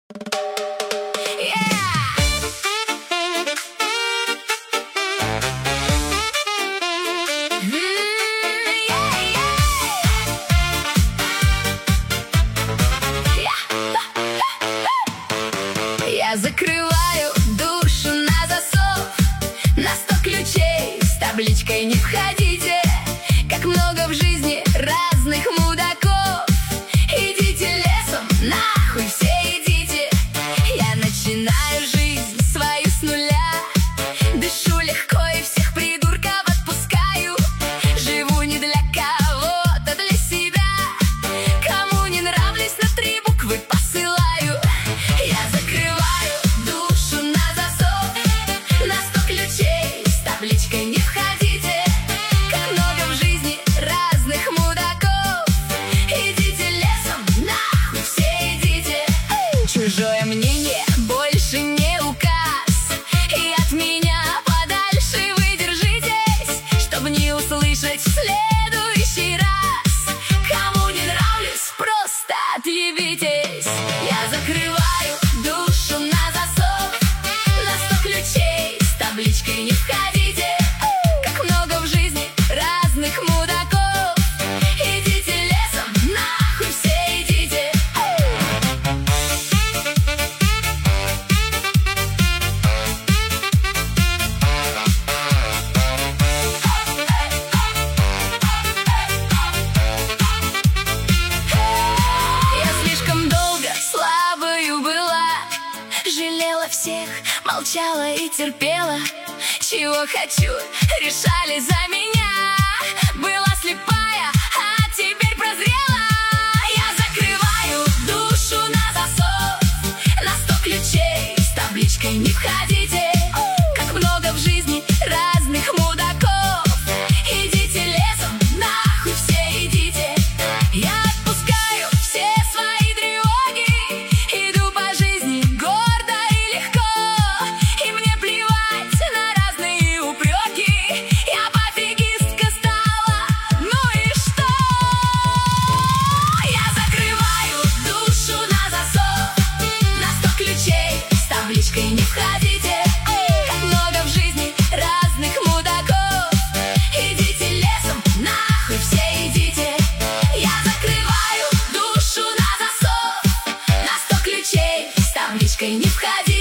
Я закрываю душу на засов, на 100 ключей с табличкой «Не входите». Как много в жизни разных мудаков. Идите лесом, нахуй все идите. Я начинаю жизнь свою с нуля. Дышу легко и всех придурков отпускаю. Живу не для кого-то, для себя. Кому не нравлюсь, на 3 буквы посылаю. Я закрываю душу на засов, на 100 ключей с табличкой «Не входите». Как много в жизни разных мудаков. Идите лесом, нахуй все идите. Чужое мнение больше не указ, и от меня подальше вы держитесь, чтобы не услышать в следующий раз. Кому не нравлюсь, просто отъебитесь. Я закрываю душу на засов, на 100 ключей с табличкой «Не входите». Как много в жизни разных мудаков. Идите лесом, нахуй все идите. Я слишком долго слабою была, жалела всех, молчала и терпела. Чего хочу, решали за меня. Была слепая, а теперь прозрела. Я закрываю душу на засов, на 100 ключей с табличкой «Не входите». Как много в жизни разных мудаков. Идите лесом, нахуй все идите. Я отпускаю все свои тревоги, иду по жизни гордо и легко. И мне плевать на разные упреки. Я пофигистка стала, ну и что? Я закрываю душу на засов, на 100 ключей с табличкой «Не входите». Как много в жизни разных мудаков. Идите лесом, нахуй все идите. Я закрываю душу на засов, на 100 ключей с табличкой «Не входите».